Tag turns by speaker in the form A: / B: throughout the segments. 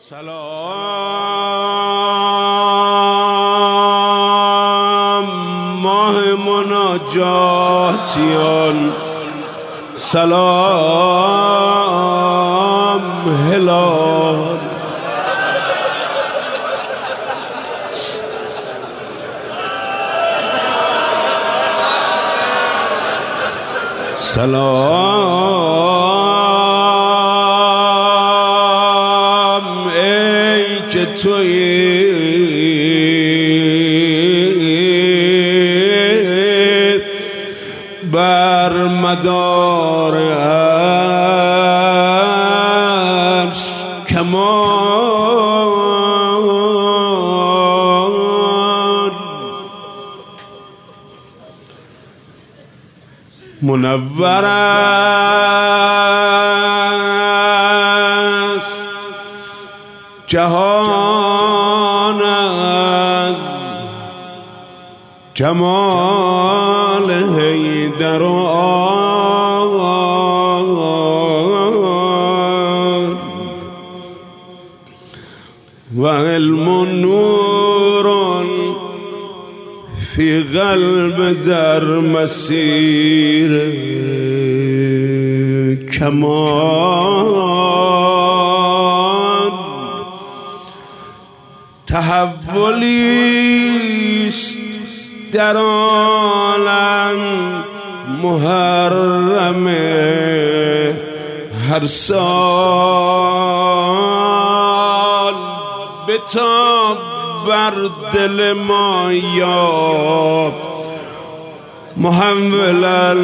A: سلام ماه مناجاتیان، سلام هلال، سلام ای که توی بر مدار عرش کمان منور است جهان از جمال حیدر و علم نور فی قلب در مسیر کمان تحولیست در عالم محرم هر سال بتاب بر دل ما یا محول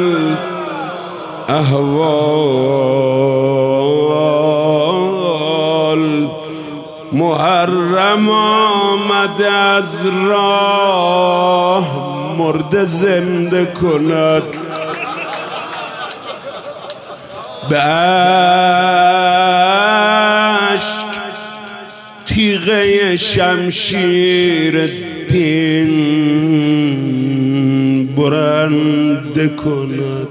A: الاحوال محرم آمد از راه مرده زنده کند به اشک تیغه شمشیر دین برنده کند.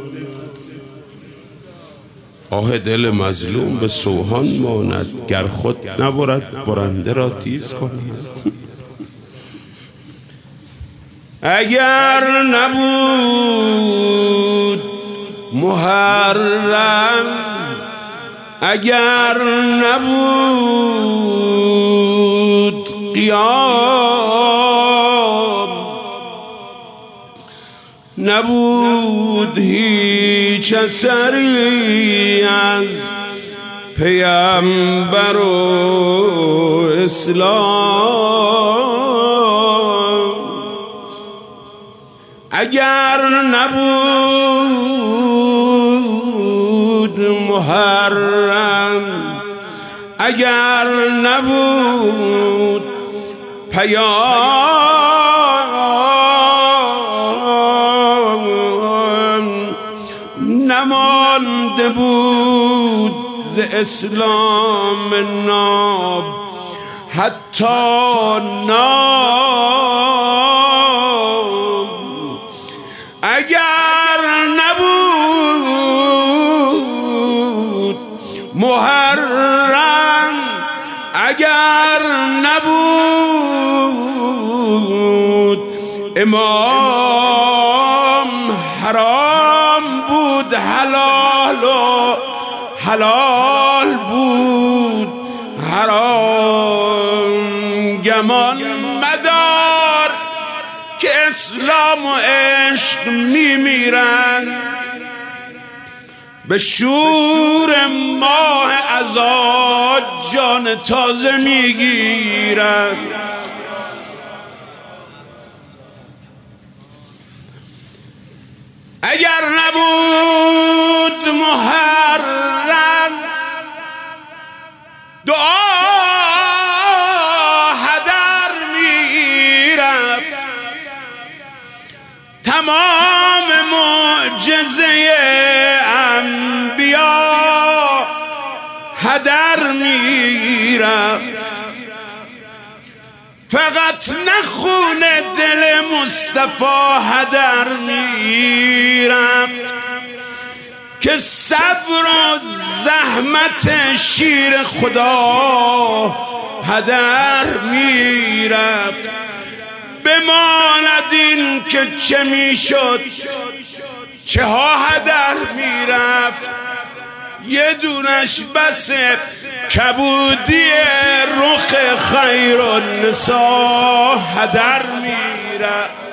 A: آه دل مظلوم به سوهان ماند، گر خود نبرد برنده را تیز کند. اگر نبود محرم، اگر نبود قیام، نبود هیچ اثری از پیامبر و اسلام. اگر نبود محرم، اگر نبود پیام، نمانده بود ز اسلام ناب حتی نام. اگر نبود محرم، اگر نبود امام، حرام بود حلال و حلال بود حرام. گمان مدار که اسلام و عشق میمیرن، به شور ماه عزاد جان تازه میگیرن. اگر نبود محرم، دعا هدر میرفت، تمام معجزه انبیا هدر میرفت. فقط نخون دل مصطفی هدر میرفت که صبر و زحمت شیر خدا هدر میرفت. بماند این که چه میشد، چه ها هدر میرفت. یه دونش بسه کبودی رخ خیر النساء هدر میرفت.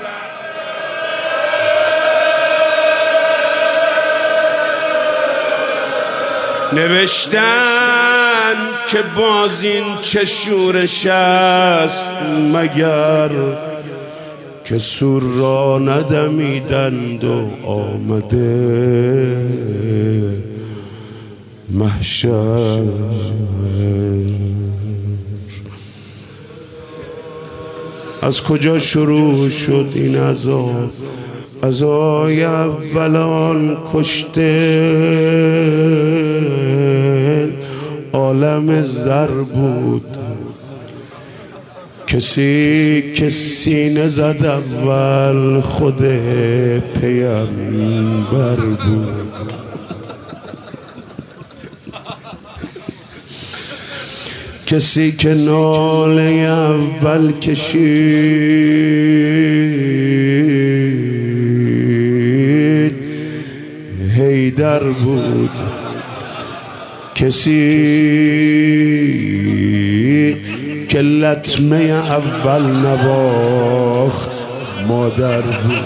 A: نوشتن که باز این چه شورش است مگر که سور را ندمیدند و آمده محشر. از کجا شروع شد این عذاب؟ عزای اولان کشته عالم زر بود. کسی که سینه زد اول خود پیامبر بود. کسی که ناله اول کشید حیدر بود. کسی که لطمه اول نواخت مادر بود.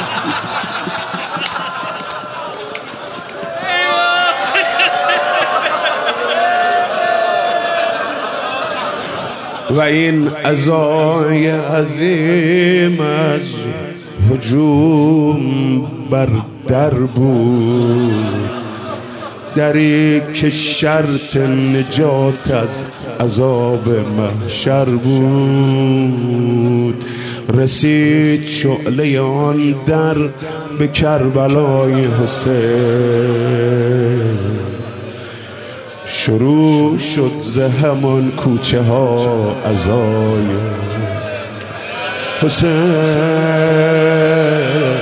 A: و این عزای عظیم از هجوم بر در بود، دری که شرط نجات از عذاب محشر بود. رسید شعله آن در به کربلای حسین. شروع شد ز همان کوچه ها عزای حسین.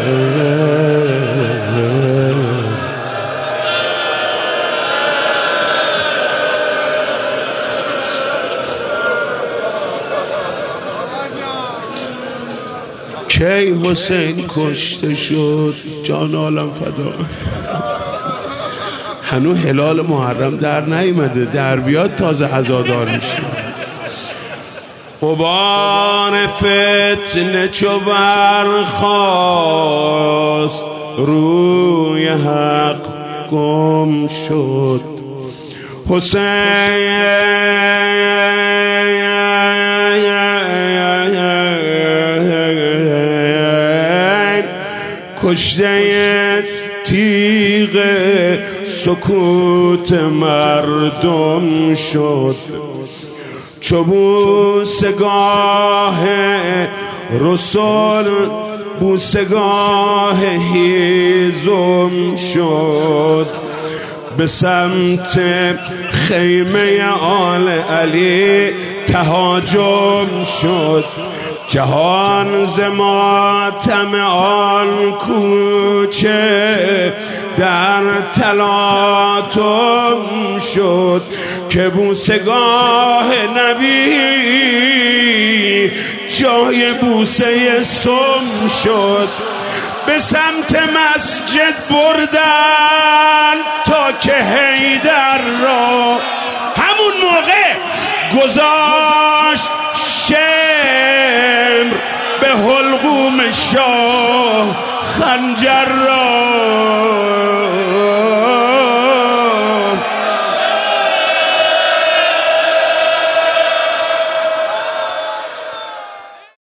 A: کی حسین کشته شد؟ جان عالم فدا. هنو هلال محرم در نیامده، در بیاد تازه عزادار میشه. قبان فتنه چو برخاست روی حق گم شد. حسین کشته تیغ سکوت مردم شد. چو بوسگاه رسول بوسگاه هیزم شد. به سمت خیمه آل علی تهاجم شد. جهان ز ماتم آن کوچه در تلاطم شد که بوسگاه نبی جای بوسه سم شد. به سمت مسجد بردن تا که حیدر را همون موقع گذاشت شمر به حلقوم شاه خنجر را.